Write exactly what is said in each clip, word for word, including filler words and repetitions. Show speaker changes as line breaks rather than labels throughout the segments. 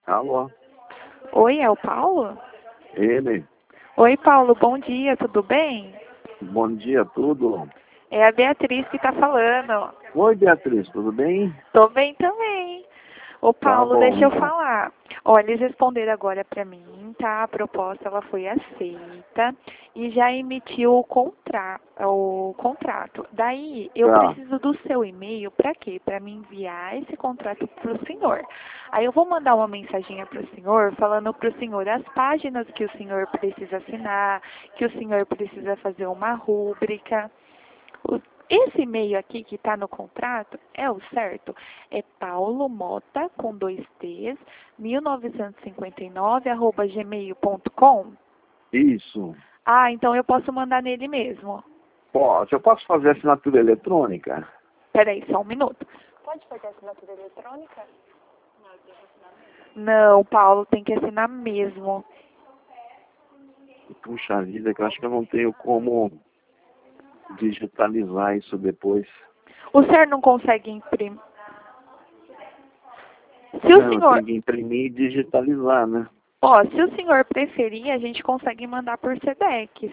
Alô?
Oi, é o Paulo?
Ele?
Oi, Paulo, bom dia, tudo bem?
Bom dia, tudo?
É a Beatriz que tá falando.
Oi, Beatriz, tudo bem?
Tô bem também. Ô,
Tá
Paulo,
bom,
deixa eu
então.
falar. Olha, eles responderam agora pra mim, tá? A proposta, ela foi aceita e já emitiu o, contra... o contrato. Daí, eu
Tá,
preciso do seu e-mail pra quê? Pra me enviar esse contrato pro senhor. Aí eu vou mandar uma mensaginha pro senhor, falando pro senhor as páginas que o senhor precisa assinar, que o senhor precisa fazer uma rúbrica. O- Esse e-mail aqui que está no contrato é o certo? É Paulo Mota, com dois T's, mil novecentos e cinquenta e nove, arroba gmail ponto com?
isso.
Ah, então eu posso mandar nele mesmo.
Posso, eu posso fazer assinatura eletrônica?
Peraí, só um minuto. Pode fazer assinatura eletrônica? Não, Paulo, tem que assinar mesmo.
Puxa vida, que eu acho que eu não tenho como digitalizar isso depois.
O senhor não consegue imprimir? Se o
Não, eu
senhor,
tenho que imprimir e digitalizar, né?
ó, se o senhor preferir, a gente consegue mandar por SEDEX.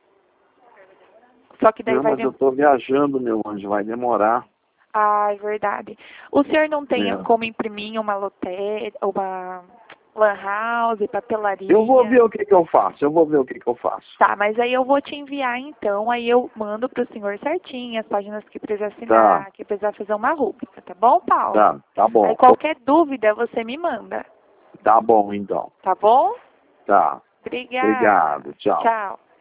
Só que daí
Não,
vai
mas eu
demorar.
tô viajando, meu anjo, vai demorar.
Ah, é verdade. O senhor não tem
É.
como imprimir uma loteria, uma lan house, papelaria?
Eu vou ver o que que eu faço, eu vou ver o que que eu faço.
Tá, mas aí eu vou te enviar então, aí eu mando pro senhor certinho as páginas que precisa
Tá,
assinar, que precisa fazer uma rúbrica, tá bom, Paulo?
tá, tá
Aí
bom.
qualquer dúvida você me manda,
Tá bom, então.
tá bom?
Tá.
Obrigada.
Obrigado, tchau.
Tchau.